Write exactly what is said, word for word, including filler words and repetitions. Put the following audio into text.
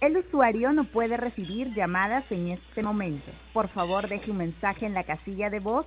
El usuario no puede recibir llamadas en este momento. Por favor, deje un mensaje en la casilla de voz